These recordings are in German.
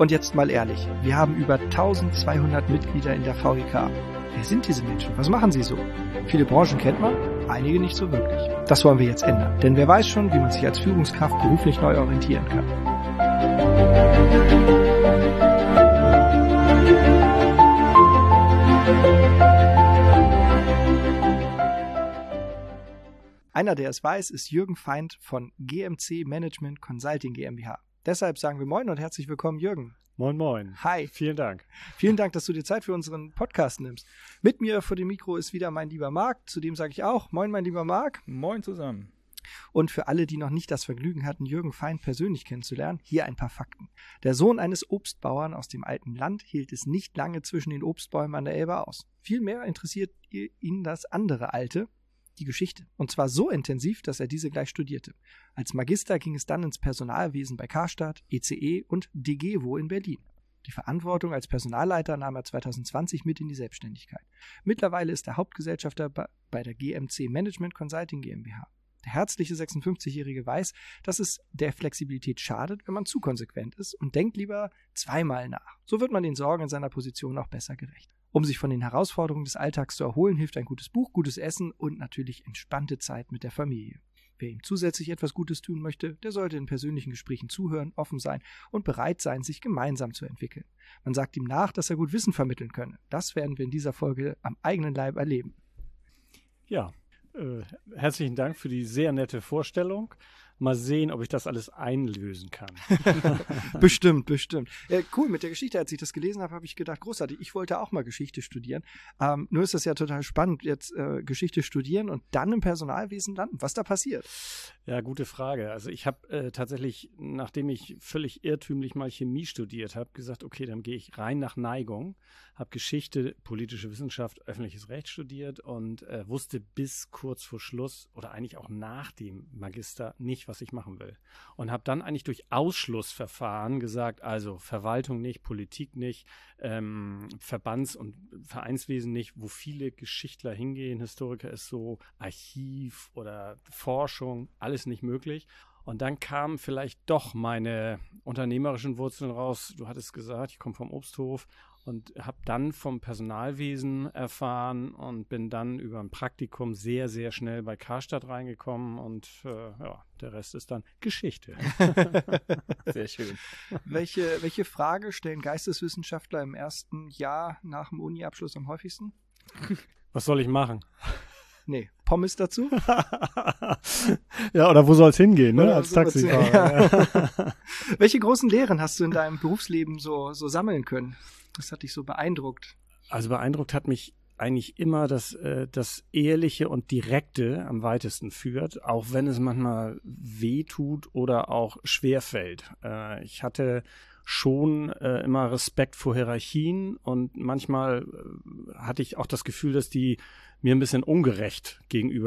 Und jetzt mal ehrlich, wir haben über 1200 Mitglieder in der VEK. Wer sind diese Menschen? Was machen sie so? Viele Branchen kennt man, einige nicht so wirklich. Das wollen wir jetzt ändern, denn wer weiß schon, wie man sich als Führungskraft beruflich neu orientieren kann. Einer, der es weiß, ist Jürgen Feind von GMC Management Consulting GmbH. Deshalb sagen wir Moin und herzlich willkommen, Jürgen. Moin, moin. Hi. Vielen Dank. Vielen Dank, dass du dir Zeit für unseren Podcast nimmst. Mit mir vor dem Mikro ist wieder mein lieber Marc. Zu dem sage ich auch Moin, mein lieber Marc. Moin zusammen. Und für alle, die noch nicht das Vergnügen hatten, Jürgen Feind persönlich kennenzulernen, hier ein paar Fakten. Der Sohn eines Obstbauern aus dem alten Land hielt es nicht lange zwischen den Obstbäumen an der Elbe aus. Vielmehr interessiert ihn das andere Alte, die Geschichte. Und zwar so intensiv, dass er diese gleich studierte. Als Magister ging es dann ins Personalwesen bei Karstadt, ECE und DGWO in Berlin. Die Verantwortung als Personalleiter nahm er 2020 mit in die Selbstständigkeit. Mittlerweile ist er Hauptgesellschafter bei der GMC Management Consulting GmbH. Der herzliche 56-Jährige weiß, dass es der Flexibilität schadet, wenn man zu konsequent ist und denkt lieber zweimal nach. So wird man den Sorgen in seiner Position auch besser gerecht. Um sich von den Herausforderungen des Alltags zu erholen, hilft ein gutes Buch, gutes Essen und natürlich entspannte Zeit mit der Familie. Wer ihm zusätzlich etwas Gutes tun möchte, der sollte in persönlichen Gesprächen zuhören, offen sein und bereit sein, sich gemeinsam zu entwickeln. Man sagt ihm nach, dass er gut Wissen vermitteln könne. Das werden wir in dieser Folge am eigenen Leib erleben. Ja, herzlichen Dank für die sehr nette Vorstellung. Mal sehen, ob ich das alles einlösen kann. Bestimmt. Cool, mit der Geschichte, als ich das gelesen habe, habe ich gedacht, großartig, ich wollte auch mal Geschichte studieren. Nur ist das ja total spannend, jetzt Geschichte studieren und dann im Personalwesen landen. Was da passiert? Ja, gute Frage. Also ich habe tatsächlich, nachdem ich völlig irrtümlich mal Chemie studiert habe, gesagt, okay, dann gehe ich rein nach Neigung, habe Geschichte, politische Wissenschaft, öffentliches Recht studiert und wusste bis kurz vor Schluss oder eigentlich auch nach dem Magister nicht, was ich machen will. Und habe dann eigentlich durch Ausschlussverfahren gesagt, also Verwaltung nicht, Politik nicht, Verbands- und Vereinswesen nicht, wo viele Geschichtler hingehen, Historiker ist so, Archiv oder Forschung, alles nicht möglich. Und dann kamen vielleicht doch meine unternehmerischen Wurzeln raus. Du hattest gesagt, ich komme vom Obsthof und habe dann vom Personalwesen erfahren und bin dann über ein Praktikum sehr, sehr schnell bei Karstadt reingekommen und der Rest ist dann Geschichte. Sehr schön. Welche Frage stellen Geisteswissenschaftler im ersten Jahr nach dem Uni-Abschluss am häufigsten? Was soll ich machen? Nee, Pommes dazu? Ja, oder wo soll es hingehen, ne? Als so Taxifahrer. Ja. Welche großen Lehren hast du in deinem Berufsleben so sammeln können? Das hat dich so beeindruckt. Also beeindruckt hat mich eigentlich immer, dass das Ehrliche und Direkte am weitesten führt, auch wenn es manchmal weh tut oder auch schwerfällt. Ich hatte schon immer Respekt vor Hierarchien und manchmal hatte ich auch das Gefühl, dass die mir ein bisschen ungerecht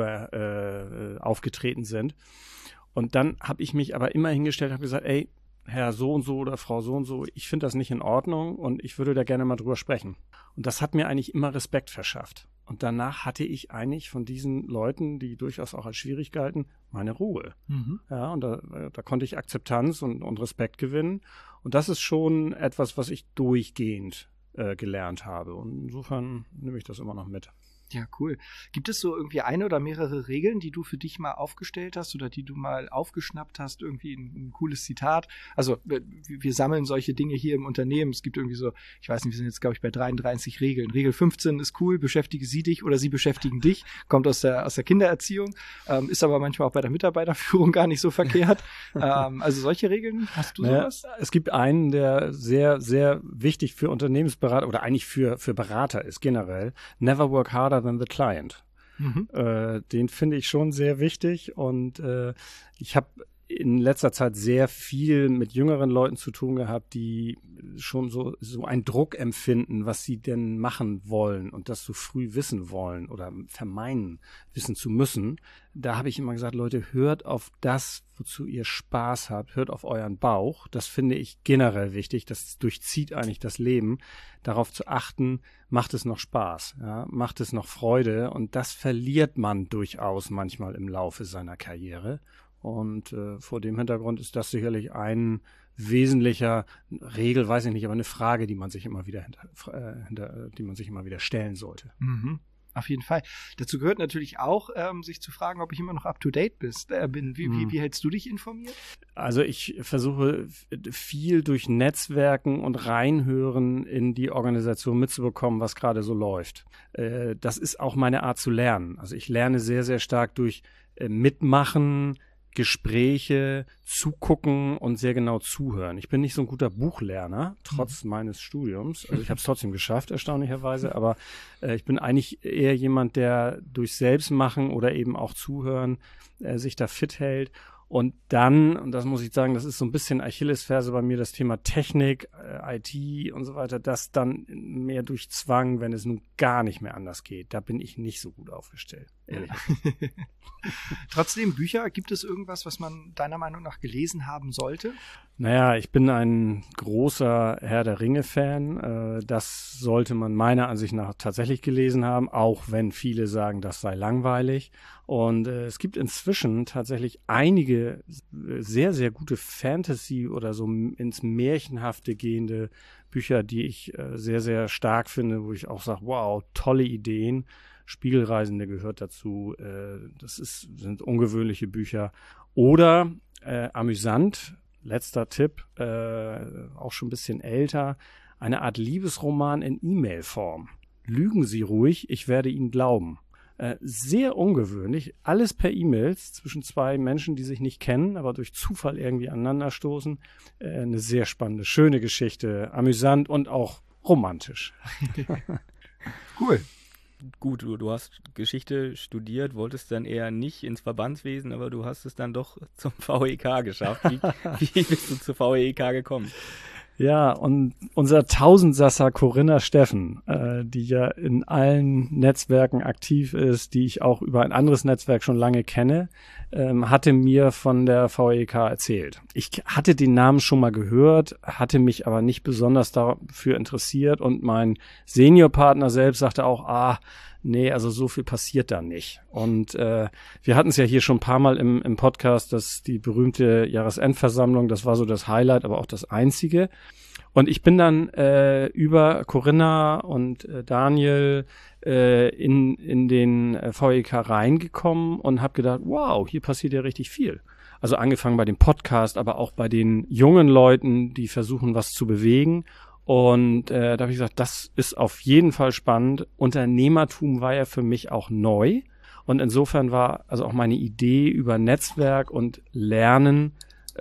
gegenüber aufgetreten sind. Und dann habe ich mich aber immer hingestellt, habe gesagt, ey, Herr so und so oder Frau so und so, ich finde das nicht in Ordnung und ich würde da gerne mal drüber sprechen. Und das hat mir eigentlich immer Respekt verschafft. Und danach hatte ich eigentlich von diesen Leuten, die durchaus auch als schwierig galten, meine Ruhe. Mhm. Ja, und da konnte ich Akzeptanz und Respekt gewinnen. Und das ist schon etwas, was ich durchgehend gelernt habe. Und insofern nehme ich das immer noch mit. Ja, cool. Gibt es so irgendwie eine oder mehrere Regeln, die du für dich mal aufgestellt hast oder die du mal aufgeschnappt hast? Irgendwie ein cooles Zitat? Also wir sammeln solche Dinge hier im Unternehmen. Es gibt irgendwie so, ich weiß nicht, wir sind jetzt, glaube ich, bei 33 Regeln. Regel 15 ist cool, beschäftige sie dich oder sie beschäftigen dich. Kommt aus der Kindererziehung, ist aber manchmal auch bei der Mitarbeiterführung gar nicht so verkehrt. Also solche Regeln, hast du sowas? Es gibt einen, der sehr, sehr wichtig für Unternehmensberater oder eigentlich für Berater ist generell. Never work harder than the client. Mhm. Den finde ich schon sehr wichtig und ich habe in letzter Zeit sehr viel mit jüngeren Leuten zu tun gehabt, die schon so einen Druck empfinden, was sie denn machen wollen und das so früh wissen wollen oder vermeinen, wissen zu müssen. Da habe ich immer gesagt, Leute, hört auf das, wozu ihr Spaß habt, hört auf euren Bauch. Das finde ich generell wichtig, das durchzieht eigentlich das Leben, darauf zu achten, macht es noch Spaß, ja? Macht es noch Freude und das verliert man durchaus manchmal im Laufe seiner Karriere. Und vor dem Hintergrund ist das sicherlich ein wesentlicher Regel, weiß ich nicht, aber eine Frage, die man sich immer wieder stellen sollte. Mhm. Auf jeden Fall. Dazu gehört natürlich auch, sich zu fragen, ob ich immer noch up-to-date bin. Wie hältst du dich informiert? Also ich versuche viel durch Netzwerken und Reinhören in die Organisation mitzubekommen, was gerade so läuft. Das ist auch meine Art zu lernen. Also ich lerne sehr, sehr stark durch Mitmachen, Gespräche, zugucken und sehr genau zuhören. Ich bin nicht so ein guter Buchlerner, trotz meines Studiums. Also ich habe es trotzdem geschafft, erstaunlicherweise, aber ich bin eigentlich eher jemand, der durch Selbstmachen oder eben auch Zuhören sich da fit hält. Und dann, und das muss ich sagen, das ist so ein bisschen Achillesferse bei mir, das Thema Technik, IT und so weiter, das dann mehr durch Zwang, wenn es nun gar nicht mehr anders geht. Da bin ich nicht so gut aufgestellt, ehrlich. Trotzdem, Bücher, gibt es irgendwas, was man deiner Meinung nach gelesen haben sollte? Naja, ich bin ein großer Herr der Ringe-Fan. Das sollte man meiner Ansicht nach tatsächlich gelesen haben, auch wenn viele sagen, das sei langweilig. Und es gibt inzwischen tatsächlich einige sehr, sehr gute Fantasy- oder so ins Märchenhafte gehende Bücher, die ich sehr, sehr stark finde, wo ich auch sage, wow, tolle Ideen. Spiegelreisende gehört dazu. Sind ungewöhnliche Bücher. Oder amüsant, letzter Tipp, auch schon ein bisschen älter, eine Art Liebesroman in E-Mail-Form. Lügen Sie ruhig, ich werde Ihnen glauben. Sehr ungewöhnlich, alles per E-Mails zwischen zwei Menschen, die sich nicht kennen, aber durch Zufall irgendwie aneinanderstoßen. Eine sehr spannende, schöne Geschichte, amüsant und auch romantisch. Cool. Gut, du hast Geschichte studiert, wolltest dann eher nicht ins Verbandswesen, aber du hast es dann doch zum VEK geschafft. Wie bist du zur VEK gekommen? Ja, und unser Tausendsasser Corinna Steffen, die ja in allen Netzwerken aktiv ist, die ich auch über ein anderes Netzwerk schon lange kenne, hatte mir von der VEK erzählt. Ich hatte den Namen schon mal gehört, hatte mich aber nicht besonders dafür interessiert und mein Seniorpartner selbst sagte auch, nee, also so viel passiert da nicht. Und wir hatten es ja hier schon ein paar Mal im Podcast, dass die berühmte Jahresendversammlung, das war so das Highlight, aber auch das einzige. Und ich bin dann über Corinna und Daniel in den VEK reingekommen und habe gedacht, wow, hier passiert ja richtig viel. Also angefangen bei dem Podcast, aber auch bei den jungen Leuten, die versuchen, was zu bewegen. Und da habe ich gesagt, das ist auf jeden Fall spannend. Unternehmertum war ja für mich auch neu. Und insofern war also auch meine Idee über Netzwerk und Lernen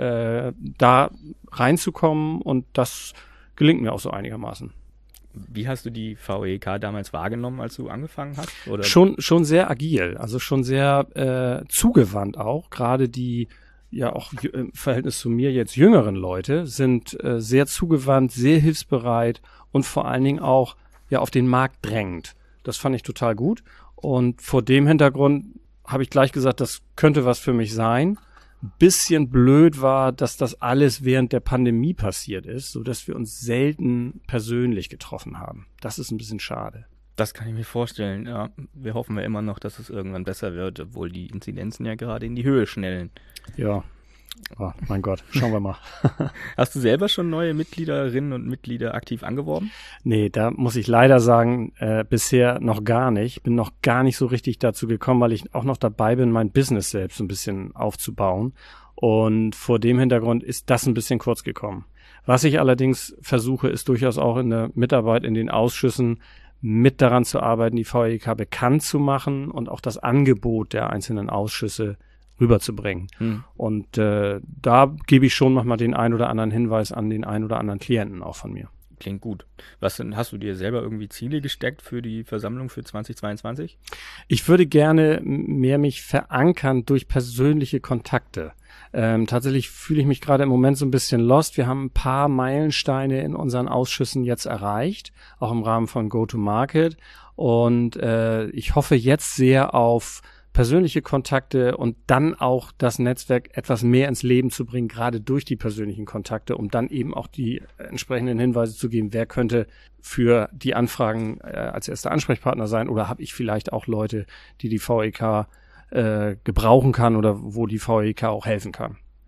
da reinzukommen. Und das gelingt mir auch so einigermaßen. Wie hast du die VEK damals wahrgenommen, als du angefangen hast? Oder? Schon sehr agil, also schon sehr zugewandt auch. Gerade die ja auch im Verhältnis zu mir jetzt jüngeren Leute sind sehr zugewandt, sehr hilfsbereit und vor allen Dingen auch ja auf den Markt drängend. Das fand ich total gut. Und vor dem Hintergrund habe ich gleich gesagt, das könnte was für mich sein. Ein bisschen blöd war, dass das alles während der Pandemie passiert ist, sodass wir uns selten persönlich getroffen haben. Das ist ein bisschen schade. Das kann ich mir vorstellen. Ja, wir hoffen ja immer noch, dass es irgendwann besser wird, obwohl die Inzidenzen ja gerade in die Höhe schnellen. Ja, oh, mein Gott, schauen wir mal. Hast du selber schon neue Mitgliederinnen und Mitglieder aktiv angeworben? Nee, da muss ich leider sagen, bisher noch gar nicht. Bin noch gar nicht so richtig dazu gekommen, weil ich auch noch dabei bin, mein Business selbst ein bisschen aufzubauen. Und vor dem Hintergrund ist das ein bisschen kurz gekommen. Was ich allerdings versuche, ist durchaus auch in der Mitarbeit in den Ausschüssen mit daran zu arbeiten, die VEK bekannt zu machen und auch das Angebot der einzelnen Ausschüsse rüberzubringen. Und da gebe ich schon nochmal den ein oder anderen Hinweis an den ein oder anderen Klienten auch von mir. Klingt gut. Hast du dir selber irgendwie Ziele gesteckt für die Versammlung für 2022? Ich würde gerne mehr mich verankern durch persönliche Kontakte. Tatsächlich fühle ich mich gerade im Moment so ein bisschen lost. Wir haben ein paar Meilensteine in unseren Ausschüssen jetzt erreicht, auch im Rahmen von Go-to-Market. Und ich hoffe jetzt sehr auf persönliche Kontakte und dann auch das Netzwerk etwas mehr ins Leben zu bringen, gerade durch die persönlichen Kontakte, um dann eben auch die entsprechenden Hinweise zu geben, wer könnte für die Anfragen als erster Ansprechpartner sein oder habe ich vielleicht auch Leute, die VEK gebrauchen kann oder wo die VEK auch helfen kann.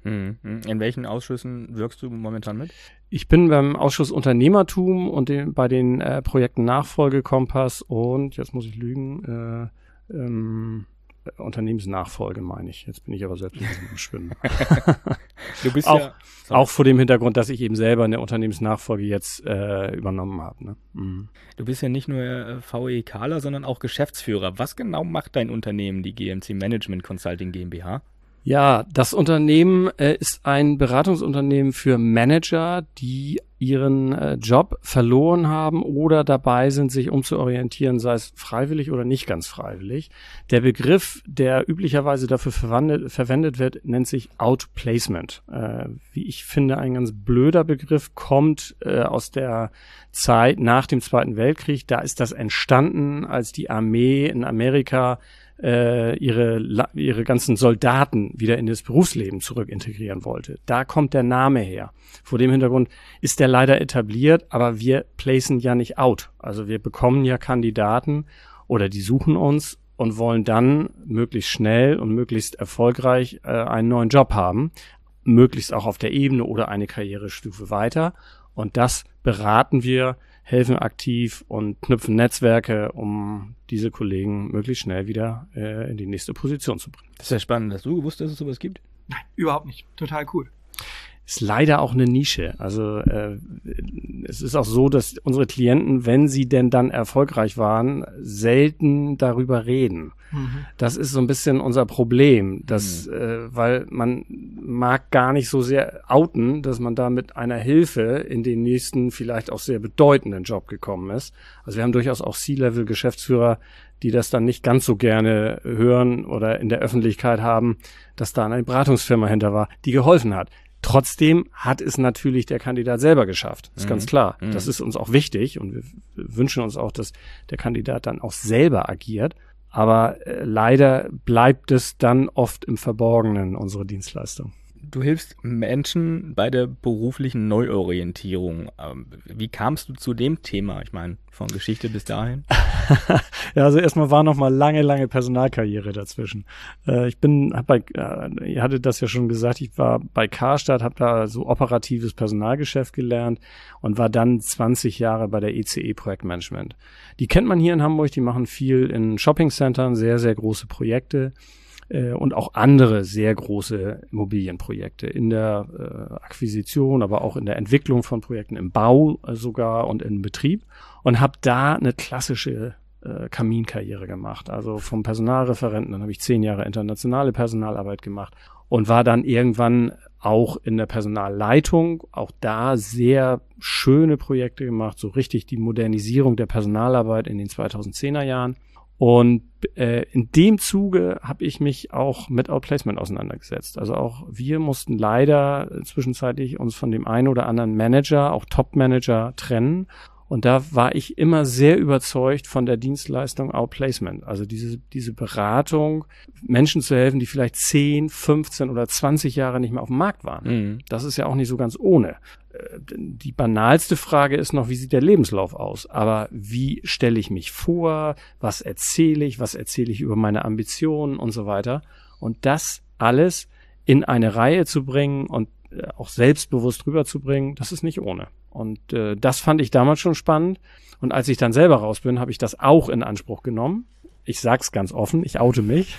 In welchen Ausschüssen wirkst du momentan mit? Ich bin beim Ausschuss Unternehmertum und bei den Projekten Nachfolgekompass und, jetzt muss ich lügen, Unternehmensnachfolge meine ich. Jetzt bin ich aber selbst ein bisschen im Schwimmen. Du bist auch vor dem Hintergrund, dass ich eben selber eine Unternehmensnachfolge jetzt übernommen habe. Ne? Mhm. Du bist ja nicht nur VEKler, sondern auch Geschäftsführer. Was genau macht dein Unternehmen, die GMC Management Consulting GmbH? Ja, das Unternehmen ist ein Beratungsunternehmen für Manager, die ihren Job verloren haben oder dabei sind, sich umzuorientieren, sei es freiwillig oder nicht ganz freiwillig. Der Begriff, der üblicherweise dafür verwendet wird, nennt sich Outplacement. Wie ich finde, ein ganz blöder Begriff, kommt aus der Zeit nach dem Zweiten Weltkrieg. Da ist das entstanden, als die Armee in Amerika ihre ganzen Soldaten wieder in das Berufsleben zurück integrieren wollte. Da kommt der Name her. Vor dem Hintergrund ist der leider etabliert, aber wir placen ja nicht out. Also wir bekommen ja Kandidaten oder die suchen uns und wollen dann möglichst schnell und möglichst erfolgreich einen neuen Job haben, möglichst auch auf der Ebene oder eine Karrierestufe weiter. Und das beraten wir, helfen aktiv und knüpfen Netzwerke, um diese Kollegen möglichst schnell wieder in die nächste Position zu bringen. Das ist ja spannend. Hast du gewusst, dass es sowas gibt? Nein, überhaupt nicht. Total cool. Ist leider auch eine Nische. Also es ist auch so, dass unsere Klienten, wenn sie denn dann erfolgreich waren, selten darüber reden. Mhm. Das ist so ein bisschen unser Problem, dass, weil man mag gar nicht so sehr outen, dass man da mit einer Hilfe in den nächsten, vielleicht auch sehr bedeutenden Job gekommen ist. Also wir haben durchaus auch C-Level-Geschäftsführer, die das dann nicht ganz so gerne hören oder in der Öffentlichkeit haben, dass da eine Beratungsfirma hinter war, die geholfen hat. Trotzdem hat es natürlich der Kandidat selber geschafft. Ist ganz klar. Das ist uns auch wichtig und wir wünschen uns auch, dass der Kandidat dann auch selber agiert. Aber leider bleibt es dann oft im Verborgenen, unsere Dienstleistung. Du hilfst Menschen bei der beruflichen Neuorientierung. Wie kamst du zu dem Thema? Ich meine, von Geschichte bis dahin. Ja, also erstmal war noch mal lange Personalkarriere dazwischen. Ich hatte das ja schon gesagt, ich war bei Karstadt, habe da so operatives Personalgeschäft gelernt und war dann 20 Jahre bei der ECE Projektmanagement. Die kennt man hier in Hamburg, die machen viel in Shoppingcentern, sehr, sehr große Projekte. Und auch andere sehr große Immobilienprojekte in der Akquisition, aber auch in der Entwicklung von Projekten, im Bau sogar und im Betrieb. Und habe da eine klassische Kaminkarriere gemacht. Also vom Personalreferenten, dann habe ich 10 Jahre internationale Personalarbeit gemacht und war dann irgendwann auch in der Personalleitung, auch da sehr schöne Projekte gemacht, so richtig die Modernisierung der Personalarbeit in den 2010er Jahren. Und in dem Zuge habe ich mich auch mit Outplacement auseinandergesetzt. Also auch wir mussten leider zwischenzeitlich uns von dem einen oder anderen Manager, auch Top-Manager, trennen. Und da war ich immer sehr überzeugt von der Dienstleistung Outplacement. Also diese Beratung, Menschen zu helfen, die vielleicht 10, 15 oder 20 Jahre nicht mehr auf dem Markt waren. Mhm. Das ist ja auch nicht so ganz ohne. Die banalste Frage ist noch, wie sieht der Lebenslauf aus? Aber wie stelle ich mich vor? Was erzähle ich über meine Ambitionen und so weiter? Und das alles in eine Reihe zu bringen und auch selbstbewusst rüberzubringen, das ist nicht ohne. Und das fand ich damals schon spannend. Und als ich dann selber raus bin, habe ich das auch in Anspruch genommen. Ich sag's ganz offen, ich oute mich.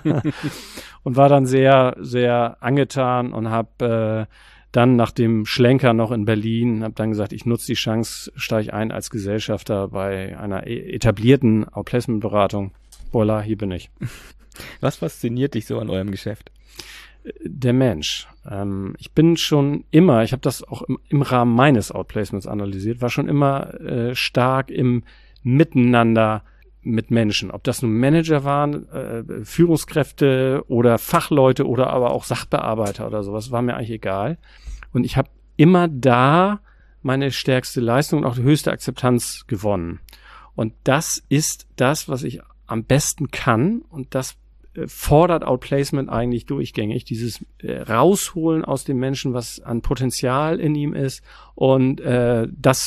Und war dann sehr, sehr angetan und habe dann nach dem Schlenker noch in Berlin, habe dann gesagt, ich nutze die Chance, steige ein als Gesellschafter bei einer etablierten Outplacement-Beratung. Voilà, hier bin ich. Was fasziniert dich so an eurem Geschäft? Der Mensch. Ich bin schon immer, ich habe das auch im Rahmen meines Outplacements analysiert, war schon immer stark im Miteinander mit Menschen. Ob das nun Manager waren, Führungskräfte oder Fachleute oder aber auch Sachbearbeiter oder sowas, war mir eigentlich egal. Und ich habe immer da meine stärkste Leistung und auch die höchste Akzeptanz gewonnen. Und das ist das, was ich am besten kann und das fordert Outplacement eigentlich durchgängig, dieses Rausholen aus dem Menschen, was an Potenzial in ihm ist und das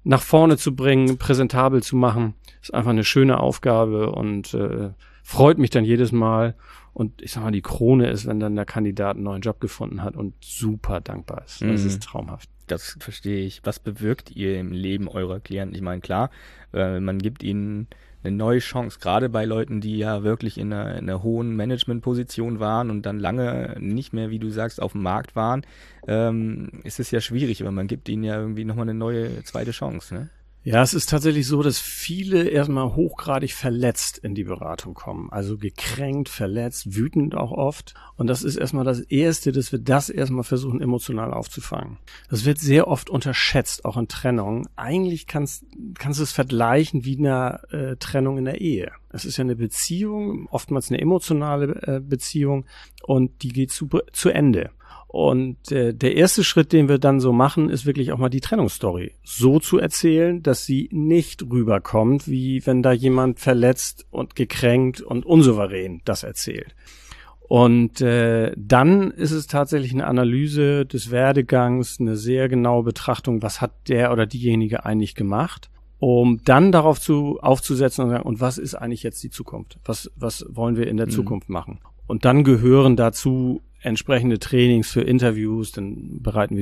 nach vorne zu bringen, präsentabel zu machen. Ist einfach eine schöne Aufgabe und freut mich dann jedes Mal. Und ich sag mal, die Krone ist, wenn dann der Kandidat einen neuen Job gefunden hat und super dankbar ist. Das ist traumhaft. Das verstehe ich. Was bewirkt ihr im Leben eurer Klienten? Ich meine, klar, man gibt ihnen eine neue Chance, gerade bei Leuten, die ja wirklich in einer hohen Managementposition waren und dann lange nicht mehr, wie du sagst, auf dem Markt waren, ist es ja schwierig, aber man gibt ihnen ja irgendwie nochmal eine neue zweite Chance, ne? Ja, es ist tatsächlich so, dass viele erstmal hochgradig verletzt in die Beratung kommen. Also gekränkt, verletzt, wütend auch oft. Und das ist erstmal das Erste, dass wir das erstmal versuchen, emotional aufzufangen. Das wird sehr oft unterschätzt, auch in Trennungen. Eigentlich kannst du es vergleichen wie eine Trennung in der Ehe. Es ist ja eine Beziehung, oftmals eine emotionale Beziehung und die geht zu Ende. Und der erste Schritt, den wir dann so machen, ist wirklich auch mal die Trennungsstory so zu erzählen, dass sie nicht rüberkommt, wie wenn da jemand verletzt und gekränkt und unsouverän das erzählt. Und dann ist es tatsächlich eine Analyse des Werdegangs, eine sehr genaue Betrachtung, was hat der oder diejenige eigentlich gemacht, um dann darauf aufzusetzen und sagen, und was ist eigentlich jetzt die Zukunft? Was wollen wir in der Zukunft machen? Und dann gehören dazu entsprechende Trainings für Interviews, dann bereiten wir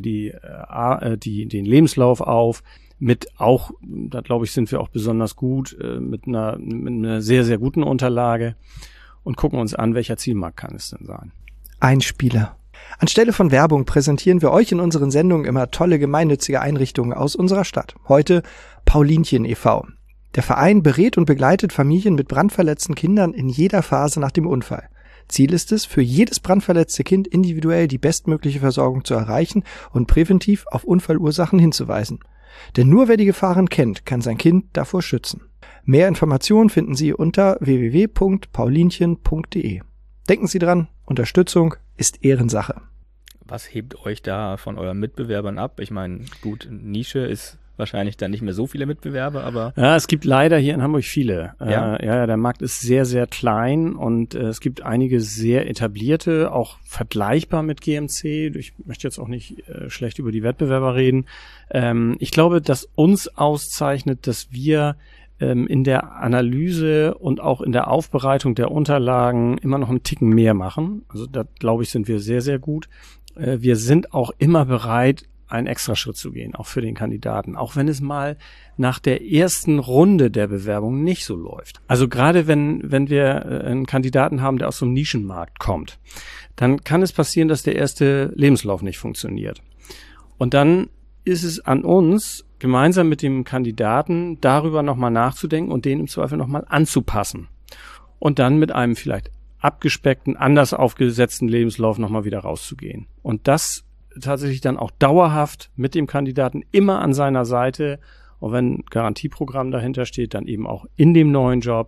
den Lebenslauf auf, mit auch, da glaube ich, sind wir auch besonders gut, mit einer sehr, sehr guten Unterlage und gucken uns an, welcher Zielmarkt kann es denn sein. Einspieler. Anstelle von Werbung präsentieren wir euch in unseren Sendungen immer tolle gemeinnützige Einrichtungen aus unserer Stadt. Heute Paulinchen e.V. Der Verein berät und begleitet Familien mit brandverletzten Kindern in jeder Phase nach dem Unfall. Ziel ist es, für jedes brandverletzte Kind individuell die bestmögliche Versorgung zu erreichen und präventiv auf Unfallursachen hinzuweisen. Denn nur wer die Gefahren kennt, kann sein Kind davor schützen. Mehr Informationen finden Sie unter www.paulinchen.de. Denken Sie dran, Unterstützung ist Ehrensache. Was hebt euch da von euren Mitbewerbern ab? Ich meine, gut, Nische ist wahrscheinlich dann nicht mehr so viele Mitbewerber, aber... Ja, es gibt leider hier in Hamburg viele. Ja? Der Markt ist sehr, sehr klein und es gibt einige sehr etablierte, auch vergleichbar mit GMC. Ich möchte jetzt auch nicht schlecht über die Wettbewerber reden. Ich glaube, dass uns auszeichnet, dass wir in der Analyse und auch in der Aufbereitung der Unterlagen immer noch einen Ticken mehr machen. Also da, glaube ich, sind wir sehr, sehr gut. Wir sind auch immer bereit, einen Extraschritt zu gehen, auch für den Kandidaten, auch wenn es mal nach der ersten Runde der Bewerbung nicht so läuft. Also gerade wenn wir einen Kandidaten haben, der aus so einem Nischenmarkt kommt, dann kann es passieren, dass der erste Lebenslauf nicht funktioniert. Und dann ist es an uns, gemeinsam mit dem Kandidaten darüber nochmal nachzudenken und den im Zweifel nochmal anzupassen. Und dann mit einem vielleicht abgespeckten, anders aufgesetzten Lebenslauf nochmal wieder rauszugehen. Und das tatsächlich dann auch dauerhaft mit dem Kandidaten immer an seiner Seite, und wenn ein Garantieprogramm dahinter steht, dann eben auch in dem neuen Job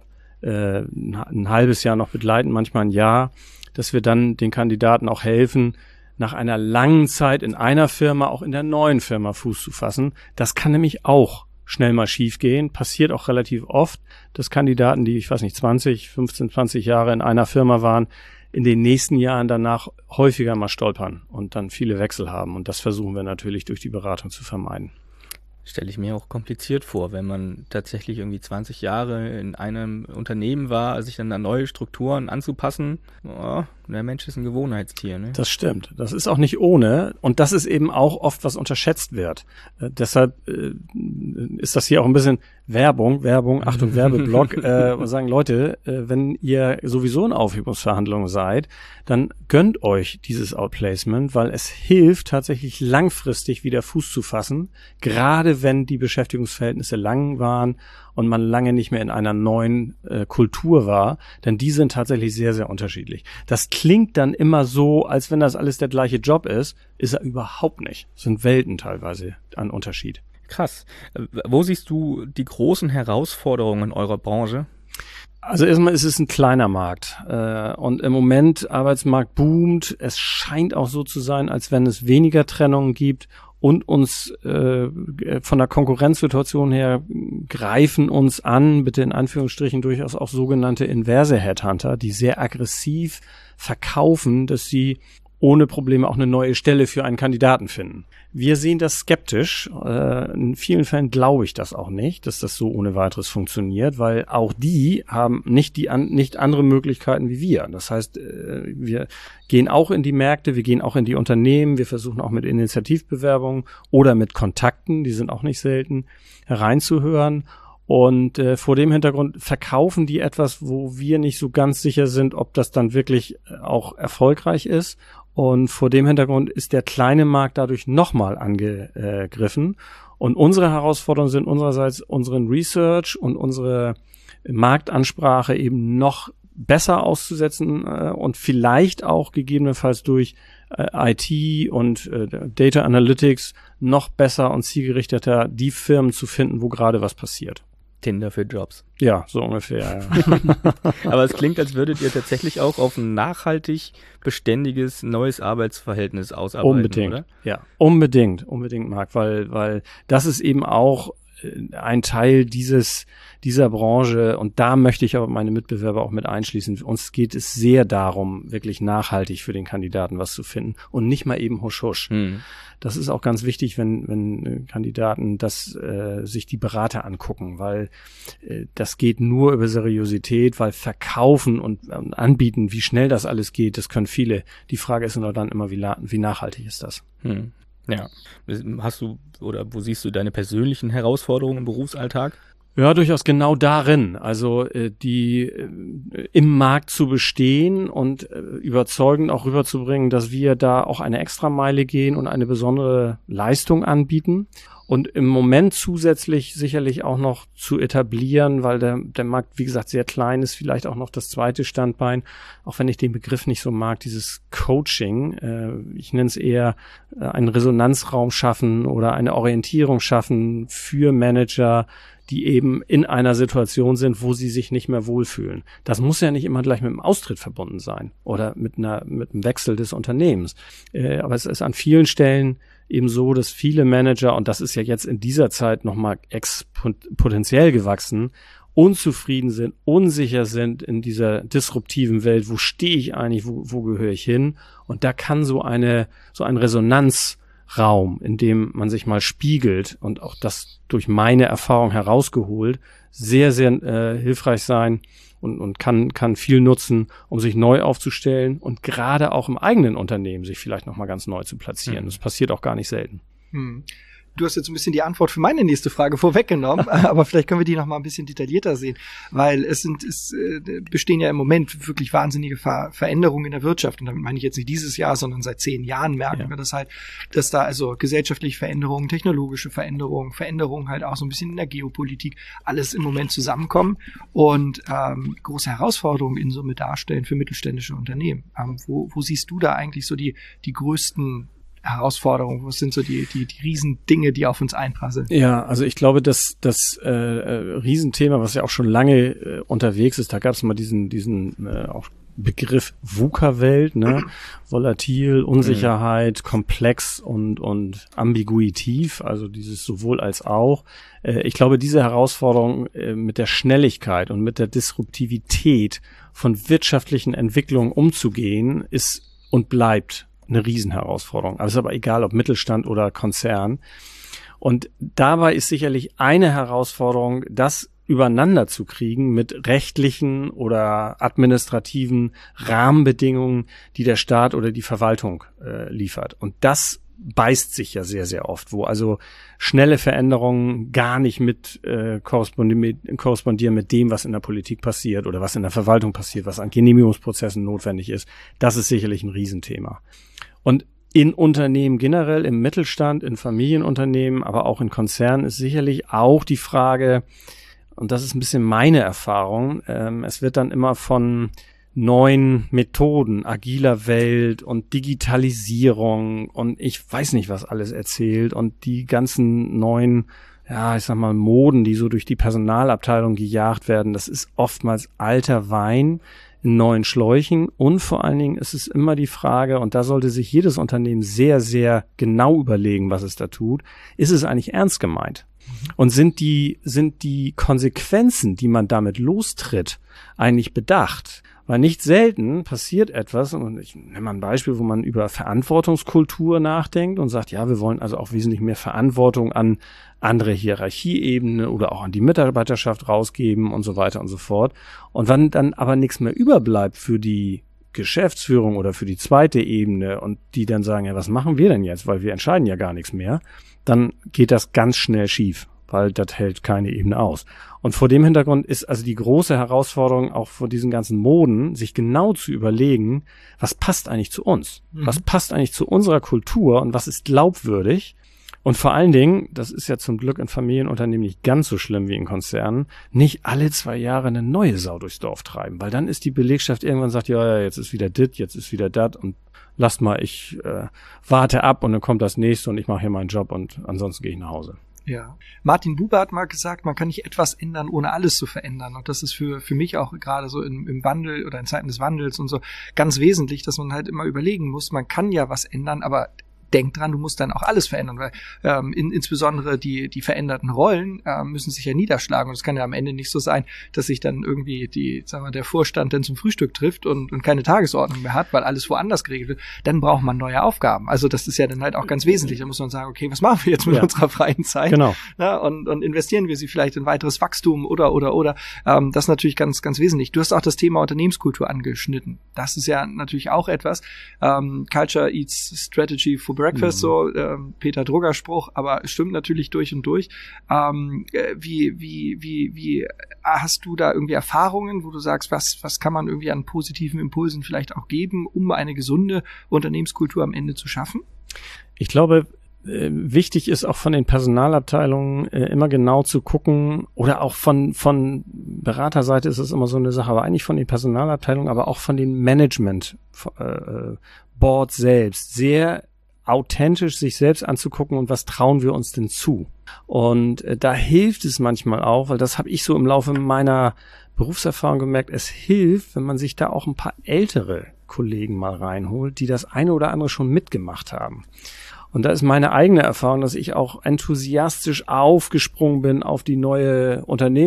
ein halbes Jahr noch begleiten, manchmal ein Jahr, dass wir dann den Kandidaten auch helfen, nach einer langen Zeit in einer Firma auch in der neuen Firma Fuß zu fassen. Das kann nämlich auch schnell mal schief gehen, passiert auch relativ oft, dass Kandidaten, die, 15, 20 Jahre in einer Firma waren, in den nächsten Jahren danach häufiger mal stolpern und dann viele Wechsel haben. Und das versuchen wir natürlich durch die Beratung zu vermeiden. Stelle ich mir auch kompliziert vor, wenn man tatsächlich irgendwie 20 Jahre in einem Unternehmen war, sich dann an neue Strukturen anzupassen. Oh, der Mensch ist ein Gewohnheitstier, ne? Das stimmt. Das ist auch nicht ohne. Und das ist eben auch oft, was unterschätzt wird. Deshalb ist das hier auch ein bisschen Werbung, Achtung, Werbeblock, und sagen, Leute, wenn ihr sowieso in Aufhebungsverhandlungen seid, dann gönnt euch dieses Outplacement, weil es hilft tatsächlich langfristig wieder Fuß zu fassen, gerade wenn die Beschäftigungsverhältnisse lang waren und man lange nicht mehr in einer neuen Kultur war, denn die sind tatsächlich sehr, sehr unterschiedlich. Das klingt dann immer so, als wenn das alles der gleiche Job ist er überhaupt nicht. Es sind Welten teilweise an Unterschied. Krass. Wo siehst du die großen Herausforderungen in eurer Branche? Also erstmal ist es ein kleiner Markt und im Moment Arbeitsmarkt boomt. Es scheint auch so zu sein, als wenn es weniger Trennungen gibt und uns von der Konkurrenzsituation her greifen uns an, bitte in Anführungsstrichen durchaus auch sogenannte inverse Headhunter, die sehr aggressiv verkaufen, dass sie ohne Probleme auch eine neue Stelle für einen Kandidaten finden. Wir sehen das skeptisch. In vielen Fällen glaube ich das auch nicht, dass das so ohne weiteres funktioniert, weil auch die haben nicht andere Möglichkeiten wie wir. Das heißt, wir gehen auch in die Märkte, wir gehen auch in die Unternehmen, wir versuchen auch mit Initiativbewerbungen oder mit Kontakten, die sind auch nicht selten, hereinzuhören. Und vor dem Hintergrund verkaufen die etwas, wo wir nicht so ganz sicher sind, ob das dann wirklich auch erfolgreich ist. Und vor dem Hintergrund ist der kleine Markt dadurch nochmal angegriffen. Und unsere Herausforderungen sind unsererseits unseren Research und unsere Marktansprache eben noch besser auszusetzen und vielleicht auch gegebenenfalls durch IT und Data Analytics noch besser und zielgerichteter die Firmen zu finden, wo gerade was passiert. Tinder für Jobs. Ja, so ungefähr. Ja. Aber es klingt, als würdet ihr tatsächlich auch auf ein nachhaltig beständiges neues Arbeitsverhältnis ausarbeiten, unbedingt, oder? Ja, unbedingt, Marc, weil das ist eben auch ein Teil dieser Branche und da möchte ich aber meine Mitbewerber auch mit einschließen. Uns geht es sehr darum, wirklich nachhaltig für den Kandidaten was zu finden und nicht mal eben husch husch. Das ist auch ganz wichtig, wenn Kandidaten sich die Berater angucken, weil das geht nur über Seriosität, weil verkaufen und anbieten, wie schnell das alles geht, das können viele. Die Frage ist nur dann immer, wie nachhaltig ist das? Ja. Hast du oder wo siehst du deine persönlichen Herausforderungen im Berufsalltag? Ja, durchaus genau darin. Also im Markt zu bestehen und überzeugend auch rüberzubringen, dass wir da auch eine Extrameile gehen und eine besondere Leistung anbieten. Und im Moment zusätzlich sicherlich auch noch zu etablieren, weil der Markt, wie gesagt, sehr klein ist, vielleicht auch noch das zweite Standbein, auch wenn ich den Begriff nicht so mag, dieses Coaching. Ich nenne es eher einen Resonanzraum schaffen oder eine Orientierung schaffen für Manager, die eben in einer Situation sind, wo sie sich nicht mehr wohlfühlen. Das muss ja nicht immer gleich mit einem Austritt verbunden sein oder mit einem Wechsel des Unternehmens. Aber es ist an vielen Stellen eben so, dass viele Manager, und das ist ja jetzt in dieser Zeit nochmal exponentiell gewachsen, unzufrieden sind, unsicher sind in dieser disruptiven Welt. Wo stehe ich eigentlich? Wo gehöre ich hin? Und da kann so ein Resonanzraum, in dem man sich mal spiegelt und auch das durch meine Erfahrung herausgeholt, sehr, sehr hilfreich sein und kann viel nutzen, um sich neu aufzustellen und gerade auch im eigenen Unternehmen sich vielleicht nochmal ganz neu zu platzieren. Das passiert auch gar nicht selten. Du hast jetzt ein bisschen die Antwort für meine nächste Frage vorweggenommen, aber vielleicht können wir die noch mal ein bisschen detaillierter sehen, weil es bestehen ja im Moment wirklich wahnsinnige Veränderungen in der Wirtschaft und damit meine ich jetzt nicht dieses Jahr, sondern seit 10 Jahren merken wir das halt, dass da also gesellschaftliche Veränderungen, technologische Veränderungen halt auch so ein bisschen in der Geopolitik alles im Moment zusammenkommen und große Herausforderungen in Summe darstellen für mittelständische Unternehmen. Wo siehst du da eigentlich so die größten Herausforderungen? Was sind so die Riesendinge, die auf uns einprasseln? Ja, also ich glaube, dass das Riesenthema, was ja auch schon lange unterwegs ist, da gab es mal diesen auch Begriff VUCA-Welt, ne? Volatil, Unsicherheit, komplex und ambiguitiv, also dieses sowohl als auch. Ich glaube, diese Herausforderung mit der Schnelligkeit und mit der Disruptivität von wirtschaftlichen Entwicklungen umzugehen, ist und bleibt eine Riesenherausforderung. Aber es ist aber egal, ob Mittelstand oder Konzern. Und dabei ist sicherlich eine Herausforderung, das übereinander zu kriegen mit rechtlichen oder administrativen Rahmenbedingungen, die der Staat oder die Verwaltung liefert. Und das beißt sich ja sehr, sehr oft, wo also schnelle Veränderungen gar nicht mit korrespondieren mit dem, was in der Politik passiert oder was in der Verwaltung passiert, was an Genehmigungsprozessen notwendig ist. Das ist sicherlich ein Riesenthema. Und in Unternehmen generell, im Mittelstand, in Familienunternehmen, aber auch in Konzernen ist sicherlich auch die Frage, und das ist ein bisschen meine Erfahrung, es wird dann immer von neuen Methoden, agiler Welt und Digitalisierung und ich weiß nicht, was alles erzählt und die ganzen neuen, ja, ich sag mal, Moden, die so durch die Personalabteilung gejagt werden, das ist oftmals alter Wein in neuen Schläuchen und vor allen Dingen ist es immer die Frage, und da sollte sich jedes Unternehmen sehr, sehr genau überlegen, was es da tut, ist es eigentlich ernst gemeint? Und sind die Konsequenzen, die man damit lostritt, eigentlich bedacht? Weil nicht selten passiert etwas, und ich nehme mal ein Beispiel, wo man über Verantwortungskultur nachdenkt und sagt, ja, wir wollen also auch wesentlich mehr Verantwortung an andere Hierarchieebene oder auch an die Mitarbeiterschaft rausgeben und so weiter und so fort. Und wenn dann aber nichts mehr überbleibt für die Geschäftsführung oder für die zweite Ebene und die dann sagen, ja, was machen wir denn jetzt, weil wir entscheiden ja gar nichts mehr, dann geht das ganz schnell schief, weil das hält keine Ebene aus. Und vor dem Hintergrund ist also die große Herausforderung auch vor diesen ganzen Moden, sich genau zu überlegen, was passt eigentlich zu uns? Was passt eigentlich zu unserer Kultur und was ist glaubwürdig? Und vor allen Dingen, das ist ja zum Glück in Familienunternehmen nicht ganz so schlimm wie in Konzernen, nicht alle 2 Jahre eine neue Sau durchs Dorf treiben, weil dann ist die Belegschaft irgendwann sagt, ja, jetzt ist wieder dit, jetzt ist wieder dat und lasst mal, ich warte ab und dann kommt das nächste und ich mache hier meinen Job und ansonsten gehe ich nach Hause. Ja. Martin Buber hat mal gesagt, man kann nicht etwas ändern, ohne alles zu verändern. Und das ist für mich auch gerade so im Wandel oder in Zeiten des Wandels und so ganz wesentlich, dass man halt immer überlegen muss, man kann ja was ändern, aber denk dran, du musst dann auch alles verändern, weil insbesondere die veränderten Rollen müssen sich ja niederschlagen. Und es kann ja am Ende nicht so sein, dass sich dann irgendwie der Vorstand dann zum Frühstück trifft und keine Tagesordnung mehr hat, weil alles woanders geregelt wird. Dann braucht man neue Aufgaben. Also das ist ja dann halt auch ganz wesentlich. Da muss man sagen, okay, was machen wir jetzt mit unserer freien Zeit? Genau. Ja, und investieren wir sie vielleicht in weiteres Wachstum oder. Das ist natürlich ganz, ganz wesentlich. Du hast auch das Thema Unternehmenskultur angeschnitten. Das ist ja natürlich auch etwas. Culture eats strategy for breakfast, so Peter Drugger Spruch, aber es stimmt natürlich durch und durch. Wie hast du da irgendwie Erfahrungen, wo du sagst, was kann man irgendwie an positiven Impulsen vielleicht auch geben, um eine gesunde Unternehmenskultur am Ende zu schaffen? Ich glaube, wichtig ist auch von den Personalabteilungen immer genau zu gucken oder auch von Beraterseite ist es immer so eine Sache, aber eigentlich von den Personalabteilungen, aber auch von den Management Boards selbst sehr authentisch sich selbst anzugucken und was trauen wir uns denn zu. Und da hilft es manchmal auch, weil das habe ich so im Laufe meiner Berufserfahrung gemerkt, es hilft, wenn man sich da auch ein paar ältere Kollegen mal reinholt, die das eine oder andere schon mitgemacht haben. Und da ist meine eigene Erfahrung, dass ich auch enthusiastisch aufgesprungen bin auf die neue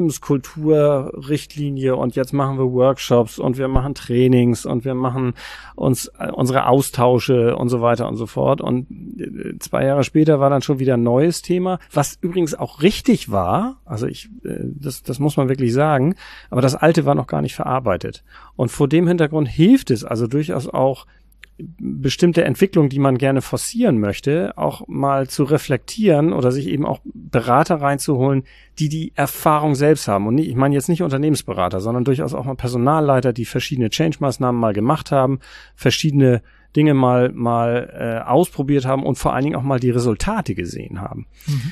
Unternehmenskulturrichtlinie und jetzt machen wir Workshops und wir machen Trainings und wir machen uns unsere Austausche und so weiter und so fort. Und 2 Jahre später war dann schon wieder ein neues Thema, was übrigens auch richtig war. Also das muss man wirklich sagen. Aber das Alte war noch gar nicht verarbeitet. Und vor dem Hintergrund hilft es also durchaus auch, bestimmte Entwicklungen, die man gerne forcieren möchte, auch mal zu reflektieren oder sich eben auch Berater reinzuholen, die Erfahrung selbst haben. Und ich meine jetzt nicht Unternehmensberater, sondern durchaus auch mal Personalleiter, die verschiedene Change-Maßnahmen mal gemacht haben, verschiedene Dinge mal ausprobiert haben und vor allen Dingen auch mal die Resultate gesehen haben.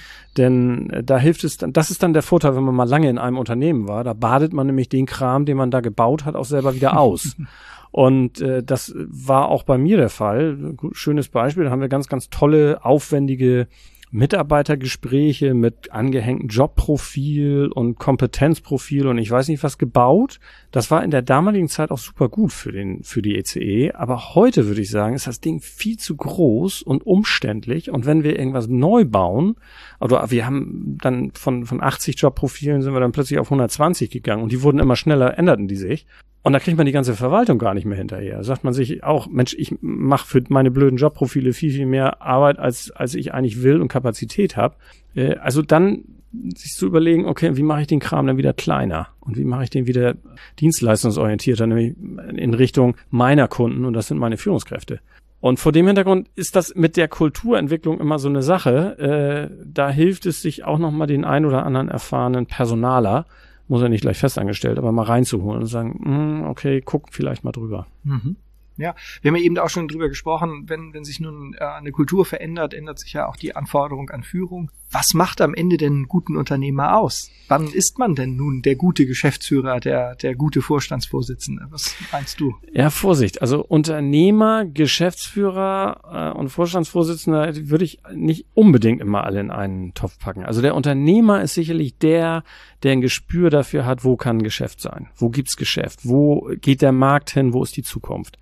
Denn da hilft es dann, das ist dann der Vorteil, wenn man mal lange in einem Unternehmen war, da badet man nämlich den Kram, den man da gebaut hat, auch selber wieder aus. Und das war auch bei mir der Fall. Schönes Beispiel, da haben wir ganz, ganz tolle, aufwendige Mitarbeitergespräche mit angehängtem Jobprofil und Kompetenzprofil und ich weiß nicht was gebaut. Das war in der damaligen Zeit auch super gut für die ECE, aber heute würde ich sagen, ist das Ding viel zu groß und umständlich und wenn wir irgendwas neu bauen, oder wir haben dann von 80 Jobprofilen sind wir dann plötzlich auf 120 gegangen und die wurden immer schneller, änderten die sich. Und da kriegt man die ganze Verwaltung gar nicht mehr hinterher. Sagt man sich auch, Mensch, ich mache für meine blöden Jobprofile viel, viel mehr Arbeit, als ich eigentlich will und Kapazität habe. Also dann sich zu überlegen, okay, wie mache ich den Kram dann wieder kleiner? Und wie mache ich den wieder dienstleistungsorientierter, nämlich in Richtung meiner Kunden und das sind meine Führungskräfte. Und vor dem Hintergrund ist das mit der Kulturentwicklung immer so eine Sache. Da hilft es sich auch nochmal den ein oder anderen erfahrenen Personaler, muss ja nicht gleich festangestellt, aber mal reinzuholen und sagen, okay, guck vielleicht mal drüber. Ja, wir haben ja eben auch schon drüber gesprochen, wenn sich nun eine Kultur verändert, ändert sich ja auch die Anforderung an Führung. Was macht am Ende denn einen guten Unternehmer aus? Wann ist man denn nun der gute Geschäftsführer, der gute Vorstandsvorsitzende? Was meinst du? Ja, Vorsicht. Also Unternehmer, Geschäftsführer und Vorstandsvorsitzender würde ich nicht unbedingt immer alle in einen Topf packen. Also der Unternehmer ist sicherlich der ein Gespür dafür hat, wo kann ein Geschäft sein? Wo gibt's Geschäft? Wo geht der Markt hin? Wo ist die Zukunft?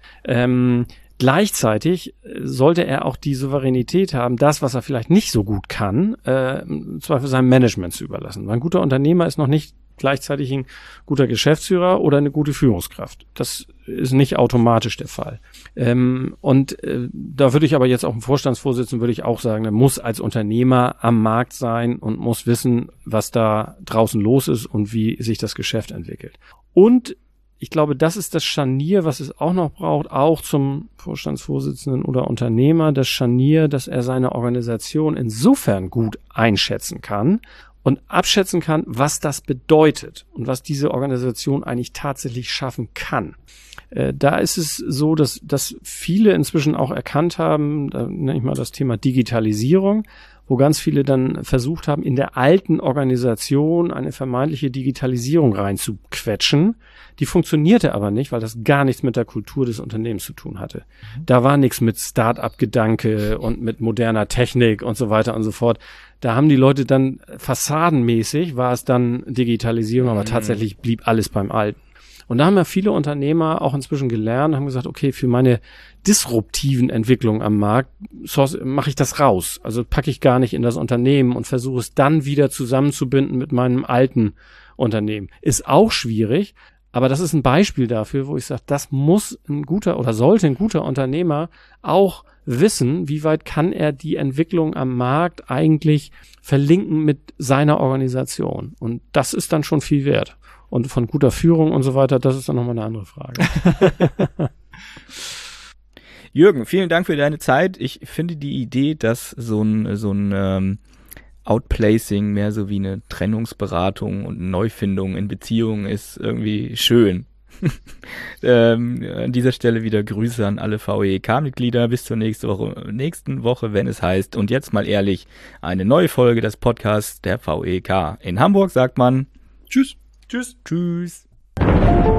Gleichzeitig sollte er auch die Souveränität haben, das, was er vielleicht nicht so gut kann, zwar für sein Management zu überlassen. Weil ein guter Unternehmer ist noch nicht gleichzeitig ein guter Geschäftsführer oder eine gute Führungskraft. Das ist nicht automatisch der Fall. Da würde ich aber jetzt auch im Vorstandsvorsitzenden würde ich auch sagen, der muss als Unternehmer am Markt sein und muss wissen, was da draußen los ist und wie sich das Geschäft entwickelt. Und ich glaube, das ist das Scharnier, was es auch noch braucht, auch zum Vorstandsvorsitzenden oder Unternehmer, das Scharnier, dass er seine Organisation insofern gut einschätzen kann und abschätzen kann, was das bedeutet und was diese Organisation eigentlich tatsächlich schaffen kann. Da ist es so, dass viele inzwischen auch erkannt haben, da nenne ich mal das Thema Digitalisierung, wo ganz viele dann versucht haben, in der alten Organisation eine vermeintliche Digitalisierung reinzuquetschen. Die funktionierte aber nicht, weil das gar nichts mit der Kultur des Unternehmens zu tun hatte. Da war nichts mit Start-up-Gedanke und mit moderner Technik und so weiter und so fort. Da haben die Leute dann fassadenmäßig, war es dann Digitalisierung, aber tatsächlich blieb alles beim Alten. Und da haben ja viele Unternehmer auch inzwischen gelernt, haben gesagt, okay, für meine disruptiven Entwicklungen am Markt mache ich das raus. Also packe ich gar nicht in das Unternehmen und versuche es dann wieder zusammenzubinden mit meinem alten Unternehmen. Ist auch schwierig, aber das ist ein Beispiel dafür, wo ich sage, das muss ein guter oder sollte ein guter Unternehmer auch wissen, wie weit kann er die Entwicklung am Markt eigentlich verlinken mit seiner Organisation. Und das ist dann schon viel wert. Und von guter Führung und so weiter, das ist dann nochmal eine andere Frage. Jürgen, vielen Dank für deine Zeit. Ich finde die Idee, dass so ein Outplacing mehr so wie eine Trennungsberatung und Neufindung in Beziehungen ist irgendwie schön. An dieser Stelle wieder Grüße an alle VEK-Mitglieder. Bis zur nächsten Woche, wenn es heißt, und jetzt mal ehrlich, eine neue Folge des Podcasts der VEK. In Hamburg sagt man Tschüss. Tschüss. Tschüss.